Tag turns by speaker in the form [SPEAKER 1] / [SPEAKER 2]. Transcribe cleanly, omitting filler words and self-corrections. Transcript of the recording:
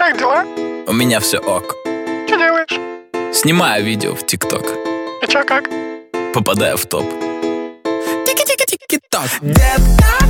[SPEAKER 1] Как дела?
[SPEAKER 2] У меня все ок.
[SPEAKER 1] Что делаешь?
[SPEAKER 2] Снимаю видео в ТикТок.
[SPEAKER 1] И чё, как?
[SPEAKER 2] Попадаю в топ.
[SPEAKER 3] Тики-тики-тики-ток. Детка,